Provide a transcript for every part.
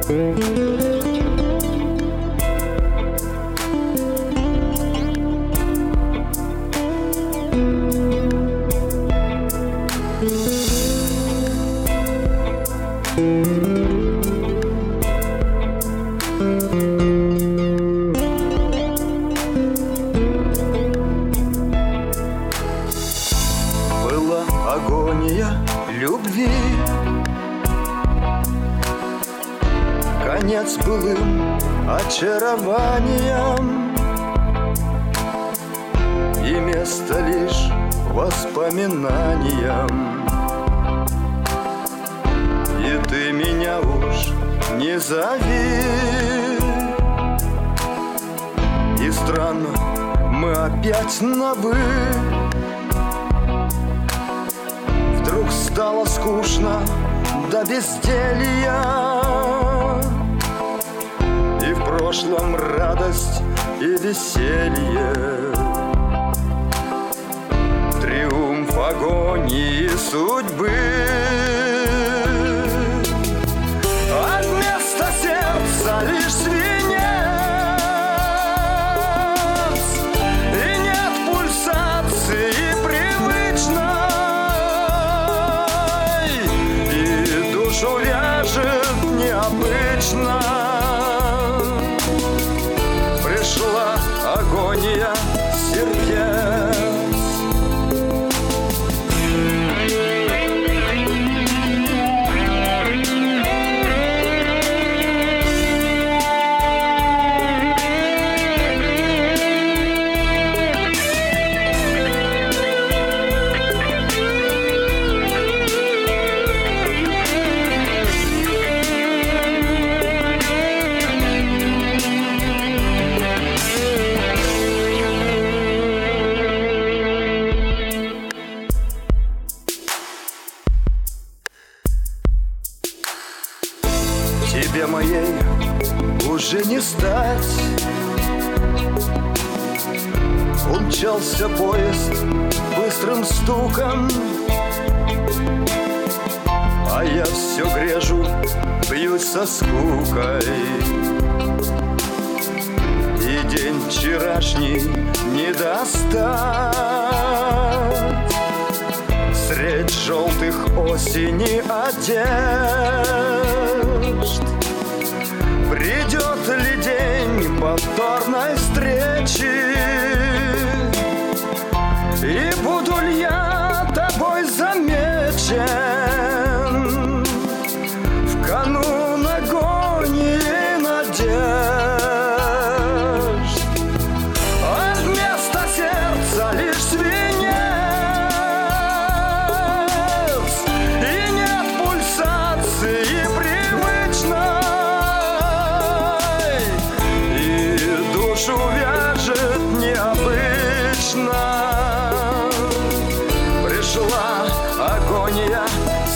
Была агония любви, конец былым очарованиям, и место лишь воспоминаниям. И ты меня уж не зови. И странно, мы опять на «вы». Вдруг стало скучно до безделья, и в прошлом радость и веселье, триумф агонии судьбы. А вместо сердца лишь свинец, и нет пульсации привычной, и душу вяжет необычно. Пришла агония сердец. Тебе моей уже не стать. Умчался поезд быстрым стуком, а я все грежу, бьюсь со скукой. И день вчерашний не достать средь желтых осени одежд. Придет ли день повторной встречи, и буду ли я тобой замечен в канун агонии надежд? А вместо сердца лишь свинец, и нет пульсации привычной, и душу вяжет необычно. Пришла агония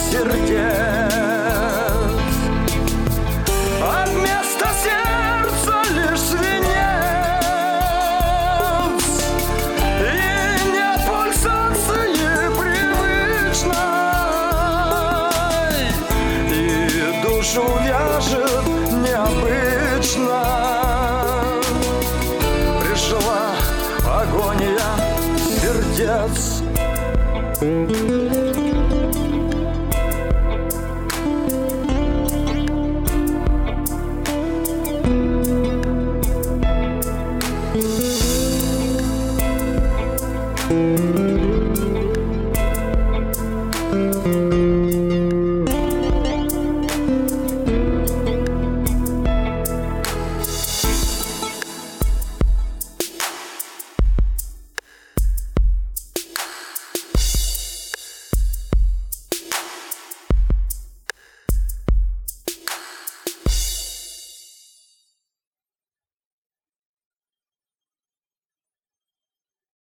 сердец. А вместо сердца лишь свинец, и нет пульсации привычной, и душу вяжет необычно. Пришла агония сердец. Thank you.